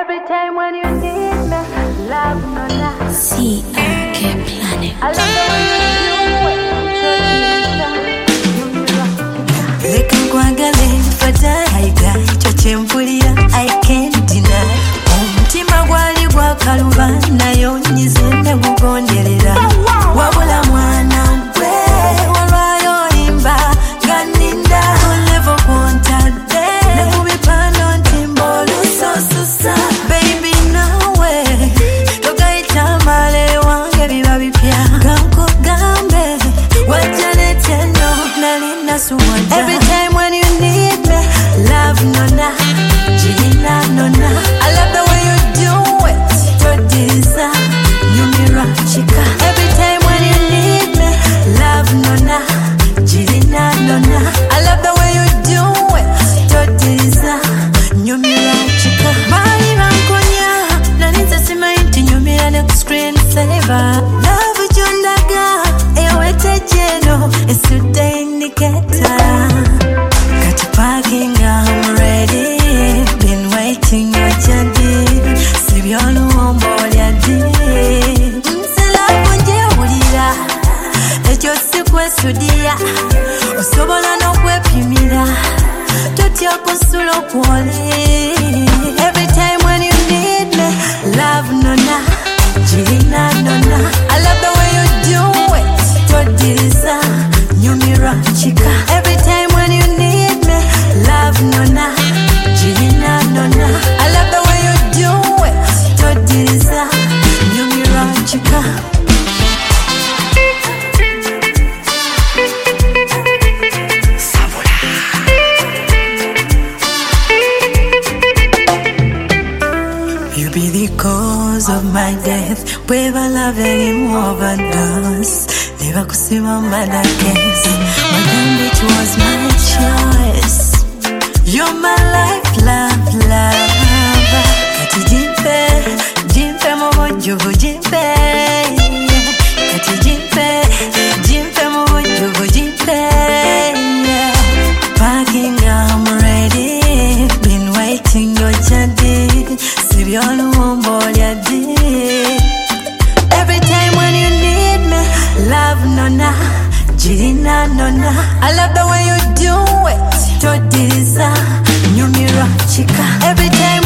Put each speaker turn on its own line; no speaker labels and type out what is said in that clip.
Every time when you need me, love no lie.
CRK Planet.
I love the way you do it.
Leka nkwagale fata haiga chochempulira I can't deny. Omutima gwali gwakaluba nayo nyizembe gugonderera. Wabula mwana gwe olwayo imba ganinda olevo kontade nekubipano ntimbolu sosusa baby nawe togaita male wange biba bipya gankugambe wajaneteno nalina suwanja. Every time when you need me, love nona jina nona. I love the way you do it, todiza nyumira chika. Every time when you need me, love nona jina nona. I love the way you do it, todiza nyumira chika. Bali bankonya nalinza simainti nyumira next screen saver. Love jundaga ewete jeno esude indicator. Got you parking, I'm ready. Been waiting your journey. Sibyonu omboli adi. Msela kunje ulira. Ejo sikwe sudia. Osobola no kwepimira. Totya kusulo kwoli. Every time when you need me, love nona, jina nona. I love the way you do it. Todiza nyumira chika. Every time when you need me, love nona, jina nona. I love the way you do it. Todiza nyumira chika. You be the cause of my death. Weva love anymore overdose. Never could see my man against. My damn it was my choice. You're my life, love, love. Kati jimpe, jimpe momo juvu jimpe. Kati jimpe, jimpe momo juvu jimpe. Parking, I'm ready. Been waiting your journey. Sibyonu omboli adi. Every time when you need me, love nona, jina nona. I love the way you do it. Todiza nyumira chika. Every time